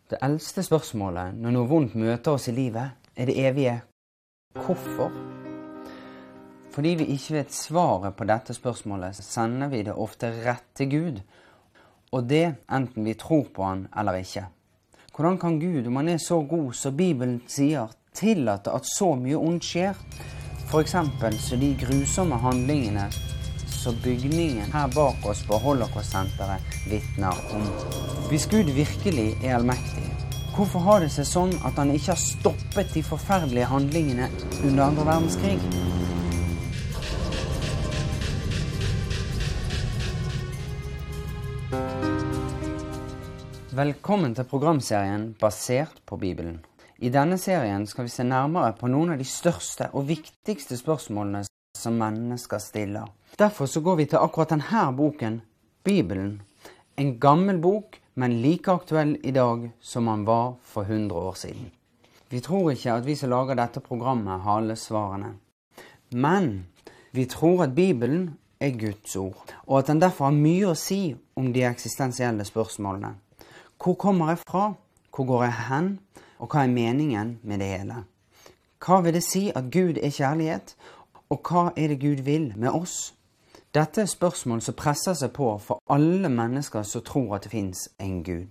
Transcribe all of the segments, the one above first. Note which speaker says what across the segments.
Speaker 1: Det eldste spørsmålet når noe vondt møter oss i livet, det evige hvorfor? Fordi vi ikke vet svaret på dette spørsmålet, sender vi det ofte rett til Gud. Og det enten vi tror på han eller ikke. Hvordan kan Gud, om han så god som Bibelen sier, tillate at så mye ondt skjer? For eksempel så de grusomme handlingene som bygningen her bak oss på Holocaust-senteret vitner om. Hvis Gud virkelig allmektig, hvorfor har det seg sånn at han ikke har stoppet de forferdelige handlingene under 2. verdenskrig? Velkommen til programserien basert på Bibelen. I denne serien skal vi se nærmere på noen av de største og viktigste spørsmålene som mennesker stiller. Derfor så går vi til akkurat denne boken, Bibelen. En gammel bok, men like aktuell i dag som han var for 100 år siden. Vi tror ikke at vi som lager dette programmet har alle svarene. Men vi tror at Bibelen Guds ord, og at den derfor har mye å si om de eksistensielle spørsmålene. Hvor kommer jeg fra? Hvor går jeg hen? Og hva meningen med det hele? Hva vil det si at Gud kjærlighet? Og hva det Gud vil med oss? Dette spørsmål som presser seg på for alle mennesker som tror at det finnes en Gud.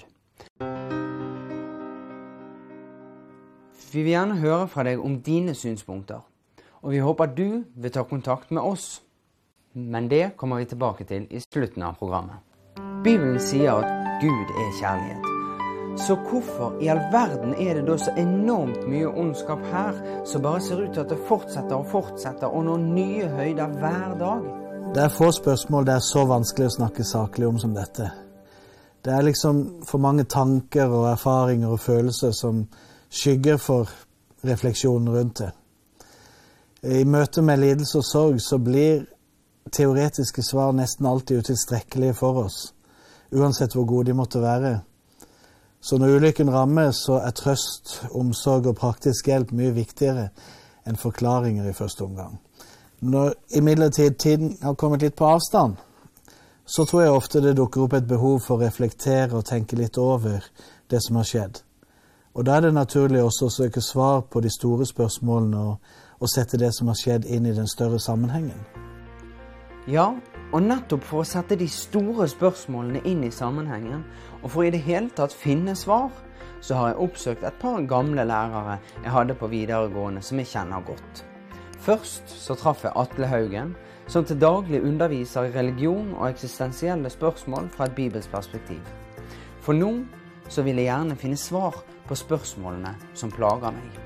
Speaker 1: Vi vil gjerne høre fra deg om dine synspunkter, og vi håper at du vil ta kontakt med oss. Men det kommer vi tilbake til i slutten av programmet. Bibelen sier at Gud kjærlighet. Så hvorfor i all verden det da så enormt mye ondskap her, som bare ser ut til at det fortsetter og fortsetter, og når nye høyder hver dag?
Speaker 2: Det få spørsmål det så vanskelig å snakke saklig om som dette. Det liksom for mange tanker og erfaringer og følelser som skygger for refleksjonen rundt det. I møte med lidelse og sorg så blir teoretiske svar nesten alltid utilstrekkelige for oss, uansett hvor gode de måtte være. Så når ulykken rammer, så trøst, omsorg og praktisk hjelp mye viktigere enn forklaringer i første omgang. Når imidlertid tiden har kommet litt på avstand, så tror jeg ofte det dukker opp et behov for å reflektere og tenke litt over det som har skjedd. Og da det naturlig også å søke svar på de store spørsmålene og sette det som har skjedd inn i den større sammenhengen.
Speaker 1: Ja, og nettopp for å sette de store spørsmålene inn i sammenhengen, og for i det hele tatt finne svar, så har jeg oppsøkt et par gamle lærere jeg hadde på videregående som jeg kjenner godt. Først så traff jeg Atle Haugen, som til daglig underviser i religion og eksistensielle spørsmål fra et bibelsk perspektiv. For nå så vil jeg gjerne finne svar på spørsmålene som plager meg.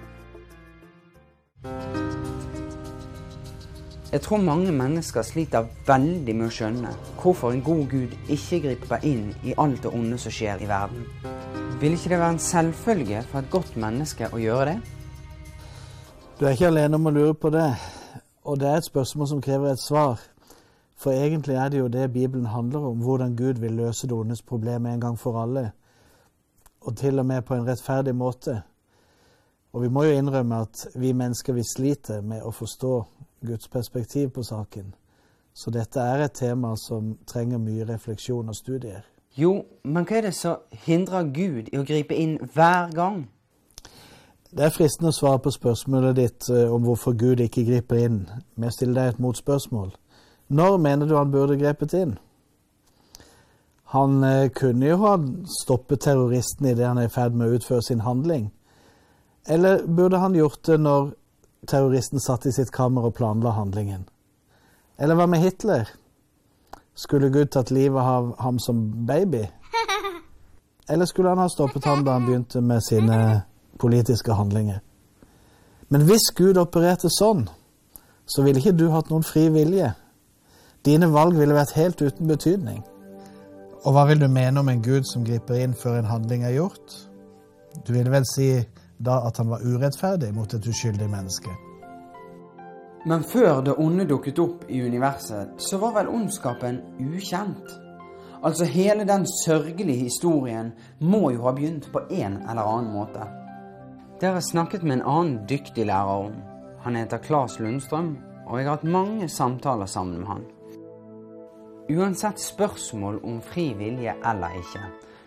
Speaker 1: Jeg tror mange mennesker sliter veldig med å skjønne hvorfor en god Gud ikke griper inn i alt det onde som skjer i verden. Vil ikke det være en selvfølge for et godt menneske å gjøre det?
Speaker 2: Du ikke alene om å lure på det, og det et spørsmål som krever et svar. For egentlig det jo det Bibelen handler om, hvordan Gud vil løse det ondes problem en gang for alle, og til og med på en rettferdig måte. Og vi må jo innrømme at vi mennesker vi sliter med å forstå Guds perspektiv på saken. Så dette et tema som trenger mye refleksjon og studier.
Speaker 1: Jo, men hva det som hindrer Gud i å gripe inn hver gang?
Speaker 2: Det fristende å svare på spørsmålet ditt om hvorfor Gud ikke griper inn, med å stille deg et motspørsmål. Når mener du han burde grepet inn? Han kunne jo ha stoppet terroristen i det han i ferd med å utføre sin handling. Eller burde han gjort det når terroristen satt i sitt kammer og planla handlingen? Eller hva med Hitler? Skulle Gud tatt livet av ham som baby? Eller skulle han ha stoppet ham da han begynte med sine politiske handlinger? Men hvis Gud opererte sånn, så ville ikke du hatt noen fri vilje. Dine valg ville vært helt uten betydning. Og hva vil du mene om en Gud som griper inn før en handling gjort? Du ville vel si da at han var urettferdig mot et uskyldig menneske.
Speaker 1: Men før det onde dukket opp i universet, så var vel ondskapen ukjent. Altså hele den sørgelige historien må jo ha begynt på en eller annen måte. Dere har snakket med en annen dyktig lærer om. Han heter Claes Lundstrøm, og jeg har hatt mange samtaler sammen med han. Uansett spørsmål om fri vilje eller ikke,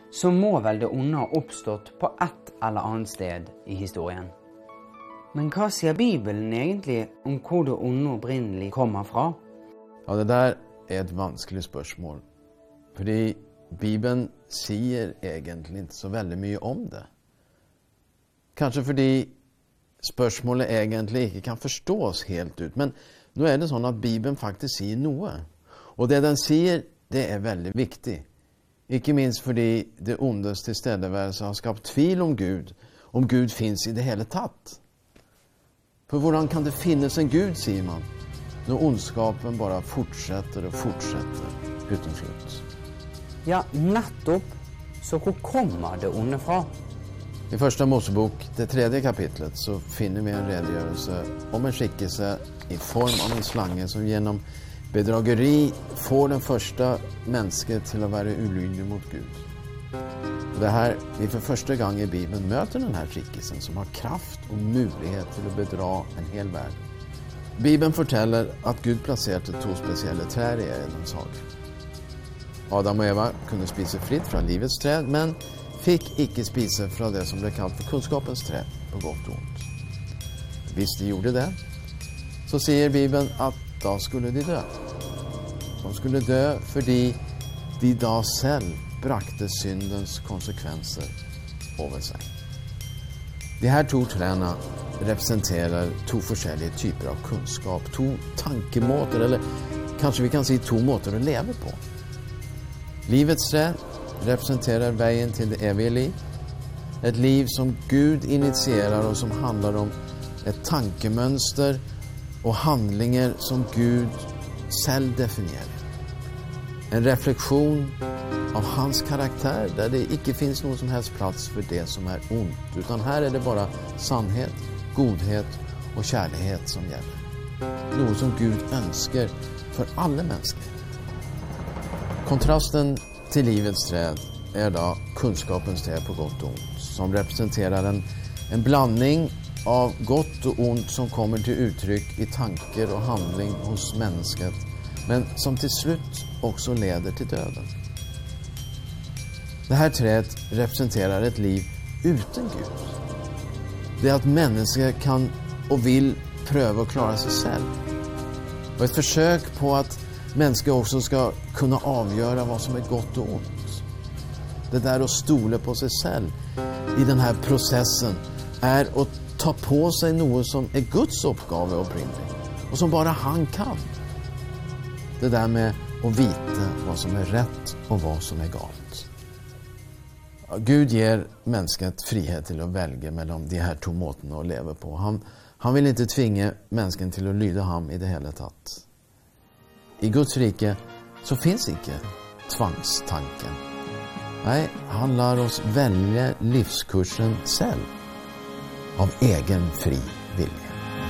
Speaker 1: så må vel det onde ha oppstått på et eller annet sted i historien. Men hva sier Bibelen egentlig om hvor det onde opprinnelig kommer fra?
Speaker 3: Ja, det der er et vanskelig spørsmål. Fordi Bibelen sier egentlig ikke så veldig mye om det. Kanskje fordi spørsmålet egentlig ikke kan forstås helt ut. Men nå er det sånn at Bibelen faktisk sier noe. Og det den sier, det er veldig viktig. Ikke minst fordi det ondes tilstedeværelse har skapt tvil om Gud finnes i det hele tatt. For hvordan kan det finnes en Gud, sier man, når ondskapen bare fortsetter og fortsetter uten slutt?
Speaker 1: Ja, nettopp. Så hvor kommer det onde fra?
Speaker 3: I første Mosebok, det 3. kapitlet, så finner vi en redegjørelse om en skikkelse i form av en slange som gjennom bedrageri får den første mennesket til å være ulydig mot Gud. Og det her, vi for første gang i Bibelen møter denne skikkelsen som har kraft og mulighet til å bedra en hel verden. Bibelen forteller at Gud plasserte 2 spesielle trær i Edens hage. Adam og Eva kunne spise fritt fra livets tre, men fikk ikke spise fra det som ble kalt for kunnskapens tre, på godt og ondt. Hvis de gjorde det, så sier Bibelen at da skulle de dø. De skulle dø fordi de da selv brakte syndens konsekvenser over seg. De her 2 trærne representerer 2 forskjellige typer av kunnskap, 2 tankemåter, eller kanskje vi kan si 2 måter å leve på. Livets tre representerer veien til det evige liv, et liv som Gud initierer og som handler om et tankemønster og handlinger som Gud selv definierer. En refleksjon av hans karakter, der det ikke finnes noen som helst plass for det som er ondt, utan her er det bare sannhet, godhet og kjærlighet som gjelder. Noe som Gud ønsker for alle mennesker. Kontrasten til livets tre er da kunnskapens tre på godt og ondt, som representerer en blanding av godt og ondt som kommer til uttrykk i tanker og handling hos mennesket, men som til slutt også leder til døden. Dette treet representerer et liv uten Gud. Det at mennesket kan og vil prøve å klare seg selv. Og et forsøk på at mennesket også skal kunne avgjøre hva som er godt og ondt. Det der å stole på seg selv i denne prosessen er å ta på seg noe som er Guds oppgave opprinnelig, og som bare han kan. Det der med å vite hva som er rett og hva som er galt. Gud gir mennesket frihet til å velge mellom de her 2 måtene å leve på. Han vil ikke tvinge mennesken til å lyde ham i det hele tatt. I Guds rike så finnes ikke tvangstanken. Nei, han lar oss velge livskursen selv, av egen fri vilje.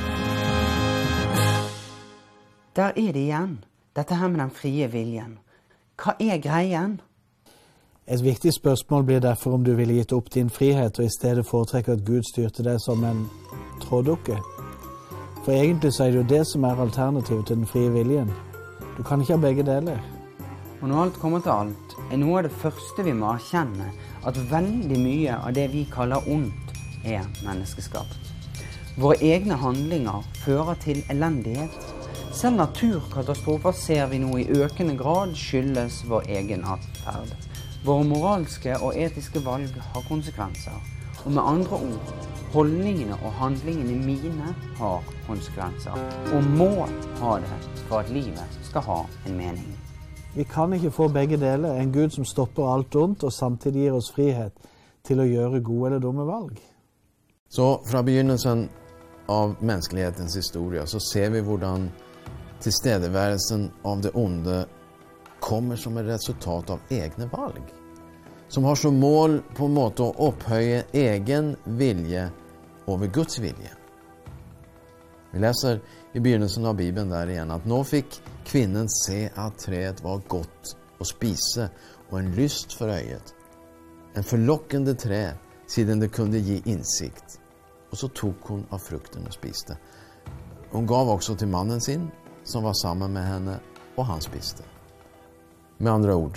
Speaker 1: Der er det igjen, dette her med den frie viljen. Hva er greien?
Speaker 2: Et viktig spørsmål blir derfor om du ville gitt opp din frihet og i stedet foretrekke at Gud styrte deg som en tråddukke. For egentlig så er det jo det som er alternativet til den frie viljen. Du kan ikke ha begge deler.
Speaker 1: Og når alt kommer til alt, er noe av det første vi må erkjenne at veldig mye av det vi kaller ondt er menneskeskapt. Våre egne handlinger fører til elendighet. Selv naturkatastrofer ser vi nå i økende grad skyldes vår egen atferd. Våre moralske og etiske valg har konsekvenser. Og med andre ord, holdningene og handlingene mine har konsekvenser. Og må ha det for at livet skal ha en mening.
Speaker 2: Vi kan ikke få begge deler. En Gud som stopper alt ondt og samtidig gir oss frihet til å gjøre gode eller dumme valg.
Speaker 3: Så fra begynnelsen av menneskelighetens historie så ser vi hvordan tilstedeværelsen av det onde kommer som et resultat av egne valg, som har som mål på en måte å opphøye egen vilje over Guds vilje. Vi leser i begynnelsen av Bibelen der igjen at nå fikk kvinnen se at treet var godt å spise og en lyst for øyet, en forlokkende tre siden det kunne gi innsikt. Og så tok hun av frukten og spiste. Hun gav også til mannen sin, som var sammen med henne, og han spiste. Med andre ord,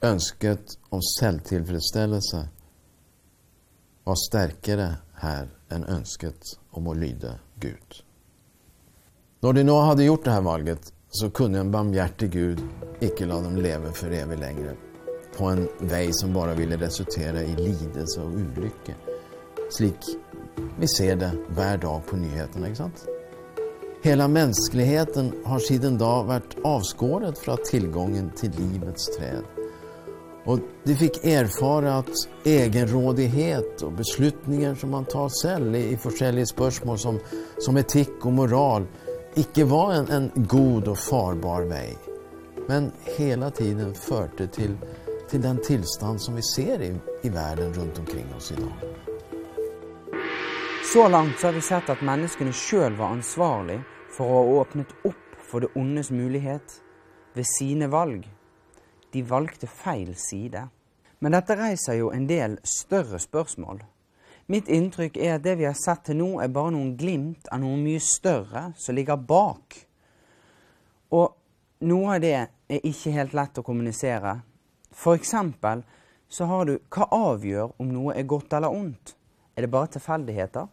Speaker 3: Ønsket om selvtilfredsställelse var sterkere her enn ønsket om å lyde Gud. Når de nå hadde gjort det her valget, så kunne en barmhjertig Gud ikke la dem leve for evig lenger på en vei som bare ville resultere i lidelse og ulykke. Slik vi ser det hver dag på nyhetene, ikke sant? Hele menneskeligheten har siden da vært avskåret fra tilgangen til livets träd. Og de fikk erfare at egenrådighet og beslutninger som man tar selv i forskjellige spørsmål som etikk og moral ikke var en god og farbar vei, men hele tiden førte til den tilstand som vi ser i verden rundt omkring oss i dag.
Speaker 1: Så langt så har vi sett at menneskene selv var ansvarlig for å ha åpnet opp for det ondes mulighet ved sine valg. De valgte feil side. Men dette reiser jo en del større spørsmål. Mitt inntrykk er at det vi har sett til nå er bare noen glimt av noe mye større som ligger bak. Og noe av det er ikke helt lett å kommunisere. For eksempel så har du hva avgjør om noe er godt eller ondt? Er det bare tilfeldigheter?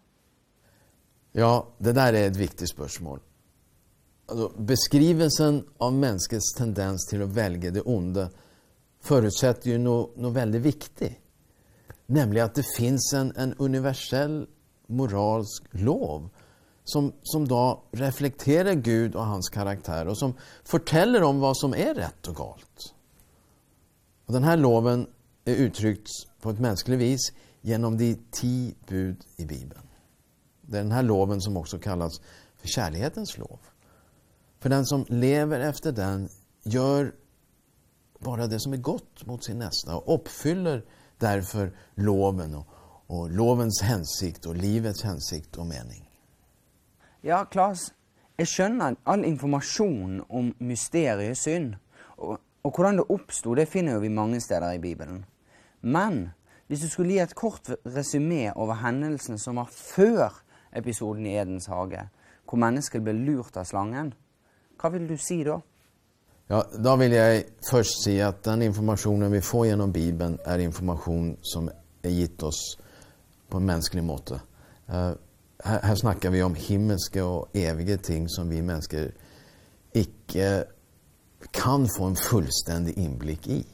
Speaker 3: Ja, det der er et viktig spørsmål. Altså, beskrivelsen av menneskets tendens til å velge det onde forutsetter jo noe veldig viktig. Nemlig at det finns en universell moralsk lov som da reflekterer Gud og hans karakter, og som forteller om hva som er rett og galt. Og denne loven er uttrykt på et menneskelig vis gjennom de 10 bud i Bibelen. Det er denne loven som også kalles for kjærlighetens lov. For den som lever efter den gjør bare det som er godt mot sin neste, og oppfyller derfor loven og lovens hensikt og livets hensikt og mening.
Speaker 1: Ja, Claes, jeg skjønner all informasjon om mysteriet synd, og hvordan det oppstod, det finner vi mange steder i Bibelen. Men hvis du skulle gi et kort resumé over hendelsene som var før episoden i Edens hage, hvor mennesket ble lurt av slangen, hva vil du si da?
Speaker 3: Ja, da vil jeg først si at den informasjonen vi får gjennom Bibelen er informasjon som er gitt oss på en menneskelig måte. Her snakker vi om himmelske og evige ting som vi mennesker ikke kan få en fullstendig innblikk i.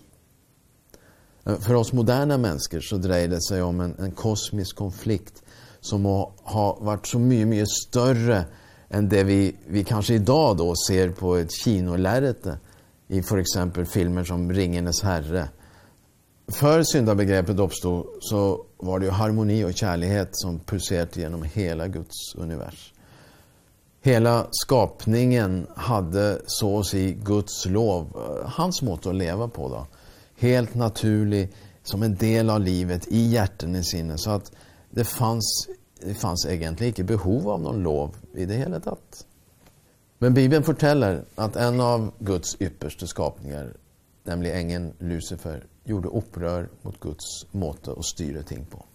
Speaker 3: For oss moderne mennesker så dreier det seg om en kosmisk konflikt som må ha vært så mye større enn det vi kanskje i dag da ser på et kinolerrete i for eksempel filmer som Ringenes herre. Før syndabegrepet oppstod, så var det jo harmoni og kjærlighet som pulserte gjennom hele Guds univers. Hele skapningen hadde så å si Guds lov, hans måte å leve på da. Helt naturlig, som en del av livet i hjertene sine, så at det fanns egentlig ikke behov av noen lov i det hele tatt. Men Bibelen forteller at en av Guds ypperste skapninger, nemlig engelen Lucifer, gjorde opprør mot Guds måte å styre ting på.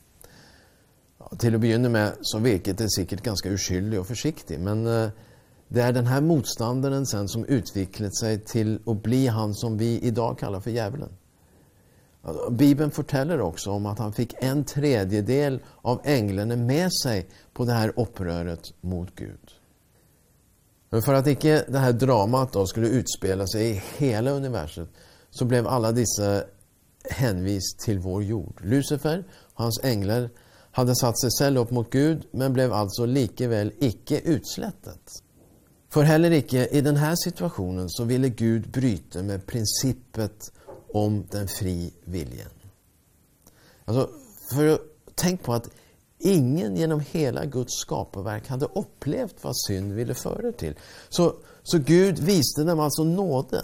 Speaker 3: Til å begynne med så virket det sikkert ganske uskyldig og forsiktig, men det er denne motstanderen sen som utviklet seg til å bli han som vi i dag kaller for djevelen. Bibelen forteller også om at han fikk 1/3 av englene med seg på det her opprøret mot Gud. Men for at ikke det her dramaet da skulle utspela seg i hele universet, så ble alle disse henvist til vår jord. Lucifer, hans engler, hadde satt seg selv opp mot Gud, men ble altså likevel ikke utslettet. For heller ikke i denne situasjonen så ville Gud bryte med prinsippet om den fri viljen. Altså, for å tenke på at ingen gjennom hele Guds skaperverk hadde opplevd hva synd ville føre til. Så Gud viste dem altså nåde.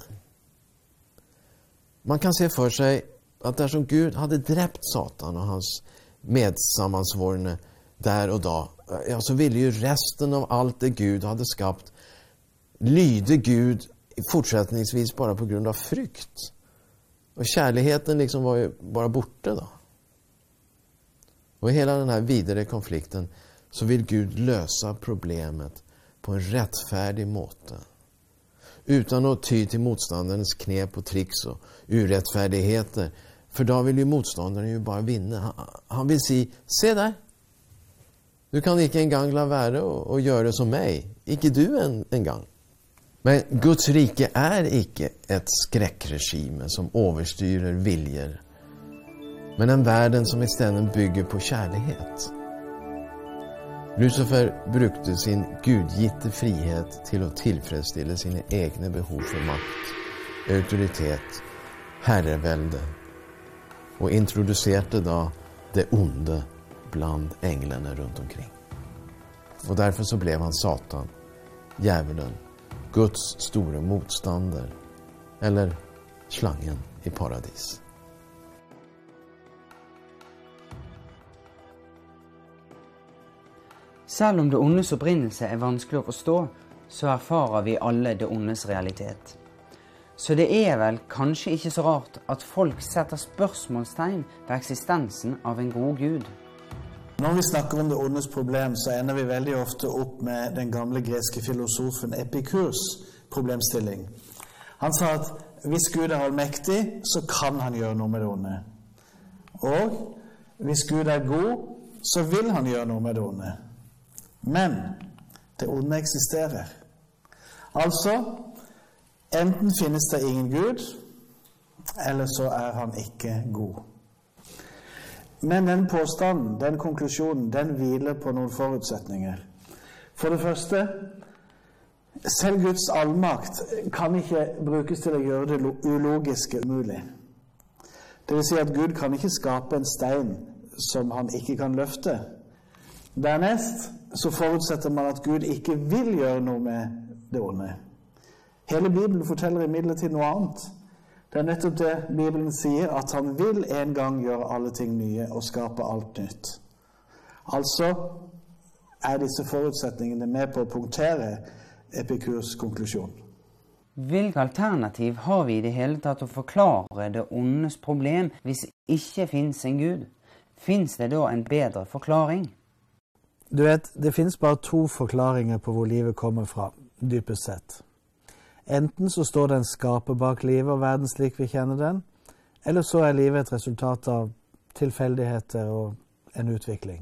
Speaker 3: Man kan se for seg at dersom Gud hadde drept Satan og hans medsammansvorne der og da, ja, så ville jo resten av alt det Gud hadde skapt lyde Gud fortsättningsvis bare på grunn av frykt. Og kjærligheten liksom var jo bare borte da. Og i hele denne videre konflikten så vil Gud løse problemet på en rettferdig måte. utan att ty till motståndarens knep och tricks och urättfärdigheter. För då vill ju motståndaren ju bara vinna. Han vill si, se där. Du kan ikke en gang la være og gjøre som meg. Ikke du en gang. Men Guds rike ikke et skräckregime som overstyrer viljer. Men en verden som istället bygger på kärlighet. Lucifer brukte sin gudgitte frihet til å tilfredsstille sine egne behov for makt, autoritet, herrevälde og introduserte da det onde bland änglarna runt omkring. Och därför så blev han Satan, djävulen, Guds store motståndare, eller slangen i paradis.
Speaker 1: Selv om det ondes opprinnelse er vanskelig å forstå, så erfarer vi alle det ondes realitet. Så det er vel kanskje ikke så rart at folk setter spørsmålstegn ved eksistensen av en god Gud.
Speaker 2: Når vi snakker om det ondes problem, så ender vi veldig ofte opp med den gamle greske filosofen Epikurs problemstilling. Han sa at hvis Gud er allmektig, så kan han gjøre noe med det onde. Og hvis Gud er god, så vil han gjøre noe med det onde. Men det onde eksisterer. Altså, enten finnes det ingen Gud, eller så er han ikke god. Men den påstanden, den konklusjonen, den hviler på noen forutsetninger. For det første, selv Guds allmakt kan ikke brukes til å gjøre det ulogiske umulig. Det vil si at Gud kan ikke skape en stein som han ikke kan løfte. Dernest så forutsetter man at Gud ikke vil gjøre noe med det onde. Hele Bibelen forteller imidlertid noe annet. Det er nettopp det Bibelen sier, at han vil en gang gjøre alle ting nye og skape alt nytt. Altså er disse forutsetningene med på å punktere Epikurs konklusjon.
Speaker 1: Hvilke alternativ har vi i det hele tatt å forklare det ondes problem hvis ikke finnes en Gud? Finnes det da en bedre forklaring?
Speaker 2: Du vet, det finnes bare to forklaringer på hvor livet kommer fra, dypest sett. Enten så står det en skaper bak livet og verden slik vi kjenner den, eller så er livet et resultat av tilfeldigheter og en utvikling.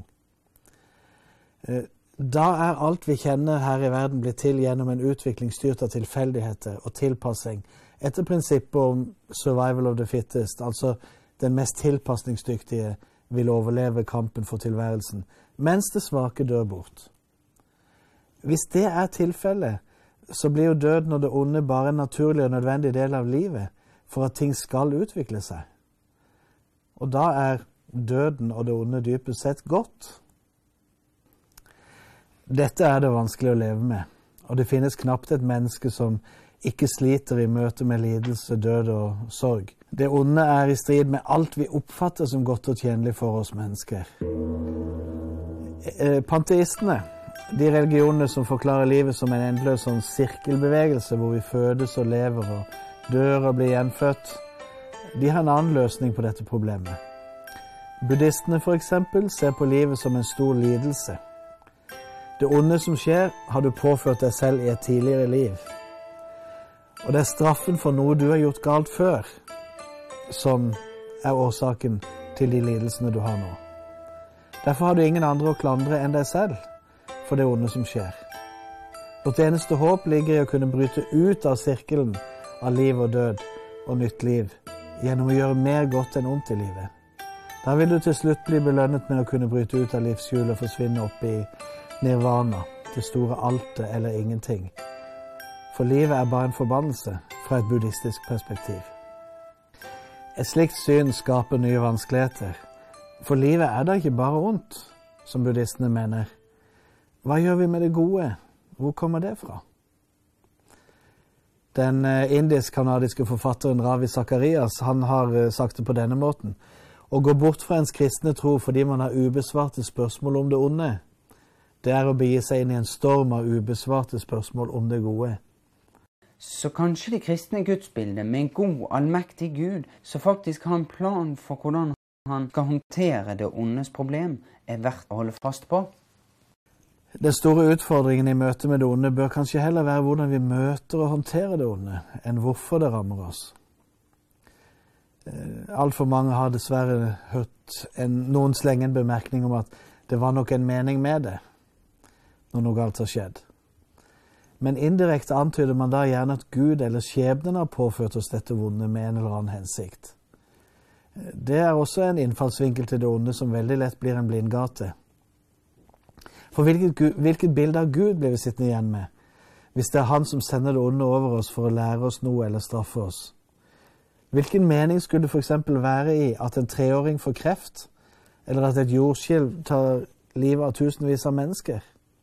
Speaker 2: Da er alt vi kjenner her i verden blitt til gjennom en utvikling styrt av tilfeldigheter og tilpassing, etter prinsippet om survival of the fittest, altså den mest tilpassningsdyktige vil overleve kampen for tilværelsen, mens det svake dør bort. Hvis det er tilfellet, så blir jo døden og det onde bare en naturlig og nødvendig del av livet for at ting skal utvikle seg. Og da er døden og det onde dypest sett godt. Dette er det vanskelig å leve med, og det finnes knapt et menneske som ikke sliter i møte med lidelse, død og sorg. Det onde er i strid med alt vi oppfatter som godt og tjenlig for oss mennesker. Panteistene, de religionene som forklarer livet som en endeløs sånn sirkelbevegelse hvor vi fødes og lever og dør og blir gjenfødt, de har en annen løsning på dette problemet. Buddhistene for eksempel ser på livet som en stor lidelse. Det onde som skjer har du påført deg selv i et tidligere liv. Og det er straffen for noe du har gjort galt før som er årsaken til de lidelsene du har nå. Derfor har du ingen andre å klandre enn deg selv for det onde som skjer. Vårt eneste håp ligger i å kunne bryte ut av sirkelen av liv og død og nytt liv gjennom å gjøre mer godt enn ondt i livet. Da vil du til slutt bli belønnet med å kunne bryte ut av livshjulet og forsvinne opp i nirvana, det store altet eller ingenting. For livet er bare en forbannelse fra et buddhistisk perspektiv. Et slikt syn skaper nye vanskeligheter. For livet er da ikke bare ondt, som buddhistene mener. Hva gjør vi med det gode? Hvor kommer det fra? Den indisk-kanadiske forfatteren Ravi Zacharias, han har sagt det på denne måten. Å gå bort fra ens kristne tro fordi man har ubesvarte spørsmål om det onde, det er å begi seg inn i en storm av ubesvarte spørsmål om det gode.
Speaker 1: Så kanskje det kristne gudsbildet med en god, allmektig Gud, som faktisk har en plan for hvordan han skal håndtere det ondes problem, er verdt å holde fast på?
Speaker 2: Den store utfordringen i møte med det onde bør kanskje heller være hvordan vi møter og håndterer det onde, enn hvorfor det rammer oss. Alt for mange har dessverre hørt noen slenge en bemerkning om at det var nok en mening med det, når noe galt har skjedd. Men indirekte antyder man da gjerne at Gud eller skjebnen har påført oss dette vonde med en eller annen hensikt. Det er også en innfallsvinkel til det onde som veldig lett blir en blindgate. For hvilket bilde av Gud blir vi sittende igjen med, hvis det er han som sender det onde over oss for å lære oss noe eller straffe oss? Hvilken mening skulle det for eksempel være i at en 3-åring får kreft, eller at et jordskjelv tar livet av tusenvis av mennesker?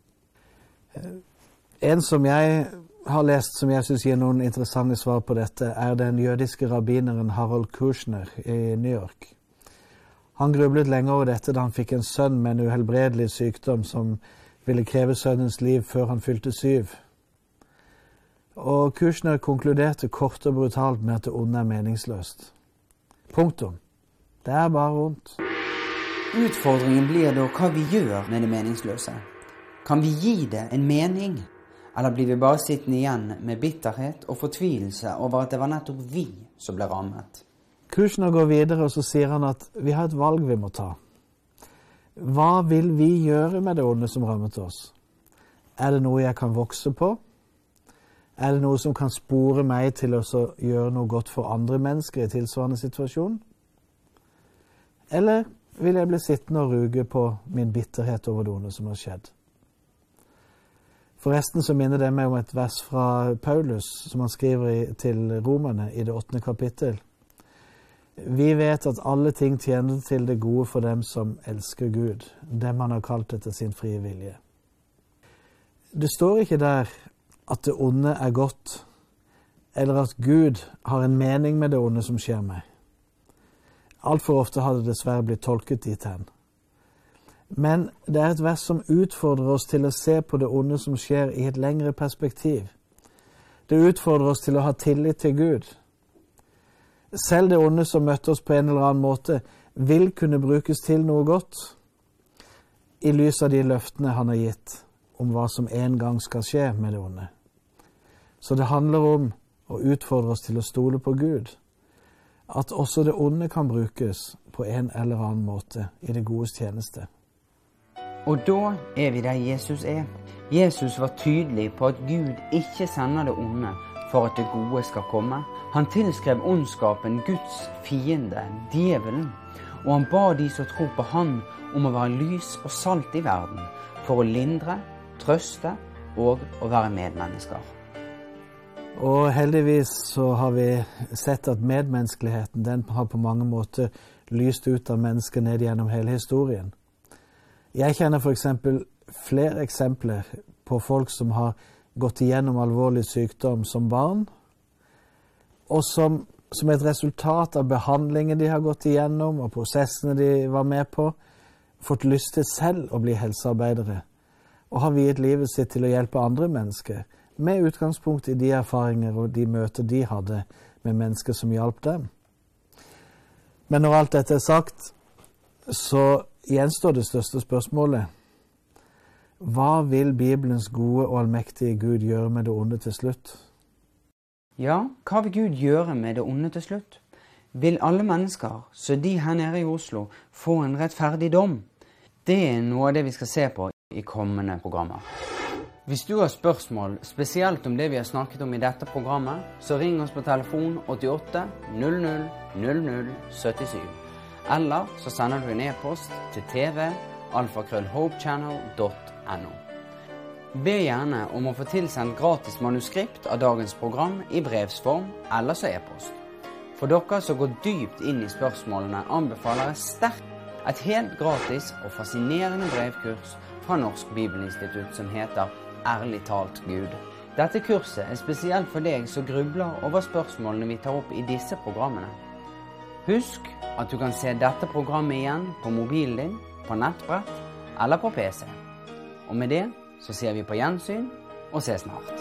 Speaker 2: En som jeg har lest, som jeg synes gir noen interessante svar på dette, er den jødiske rabbineren Harold Kushner i New York. Han grublet lenge over dette da han fikk en sønn med en uhelbredelig sykdom som ville kreve sønnens liv før han fylte 7. Og Kushner konkluderte kort og brutalt med at det onde er meningsløst. Punktum. Det er bare ondt.
Speaker 1: Utfordringen blir da hva vi gjør med det meningsløse. Kan vi gi det en mening, eller blir vi bare sittende igjen med bitterhet og fortvilelse over at det var nettopp vi som ble rammet?
Speaker 2: Kushner går videre, og så sier han at vi har et valg vi må ta. Hva vil vi gjøre med det onde som rammet oss? Er det noe jeg kan vokse på? Er det noe som kan spore meg til å gjøre noe godt for andre mennesker i tilsvarende situasjon? Eller vil jeg bli sittende og ruge på min bitterhet over det onde som har skjedd? Forresten så minner det meg om et vers fra Paulus, som han skriver til Romerne i det 8. kapittel. Vi vet at alle ting tjener til det gode for dem som elsker Gud, dem han har kalt etter sin frie vilje. Det står ikke der at det onde er godt, eller at Gud har en mening med det onde som skjer meg. Alt for ofte har det dessverre blitt tolket dit hen. Men det er et vers som utfordrer oss til å se på det onde som skjer i et lengre perspektiv. Det utfordrer oss til å ha tillit til Gud. Selv det onde som møtte oss på en eller annen måte vil kunne brukes til noe godt i lys av de løftene han har gitt om hva som en gang skal skje med det onde. Så det handler om å utfordre oss til å stole på Gud, at også det onde kan brukes på en eller annen måte i det godes tjeneste.
Speaker 1: Og da er vi der Jesus er. Jesus var tydelig på at Gud ikke sender det onde for at det gode skal komme. Han tilskrev ondskapen Guds fiende, djevelen, og han ba de som tror på han om å være lys og salt i verden, for å lindre, trøste og å være medmennesker.
Speaker 2: Og heldigvis så har vi sett at medmenneskeligheten, den har på mange måter lyst ut av mennesker ned gjennom hele historien. Jeg kjenner for eksempel flere eksempler på folk som har gått igjennom alvorlig sykdom som barn, og som et resultat av behandlingen de har gått igjennom, og prosessene de var med på, fått lyst til selv å bli helsearbeidere, og har viet livet sitt til å hjelpe andre mennesker, med utgangspunkt i de erfaringer og de møter de hadde med mennesker som hjalp dem. Men når alt dette er sagt, så gjenstår det største spørsmålet. Hva vil Bibelens gode og allmektige Gud gjøre med det onde til slutt?
Speaker 1: Ja, hva vil Gud gjøre med det onde til slutt? Vil alle mennesker, så de her nede i Oslo, få en rettferdig dom? Det er noe av det vi skal se på i kommende programmer. Hvis du har spørsmål, spesielt om det vi har snakket om i dette programmet, så ring oss på telefon 88 00 00 77. Eller så sender du en e-post til tv@hopechannel.no. Be gjerne om å få tilsendt gratis manuskript av dagens program i brevsform eller så e-post. For dere som går dypt inn i spørsmålene, anbefaler jeg sterkt et helt gratis og fascinerende brevkurs fra Norsk Bibelinstitutt som heter Ærlig talt Gud. Dette kurset er spesielt for deg som grubler over spørsmålene vi tar opp i disse programmene. Husk at du kan se dette programmet igjen på mobilen din, på nettbrett eller på PC. Og med det så ser vi på gjensyn og ses snart.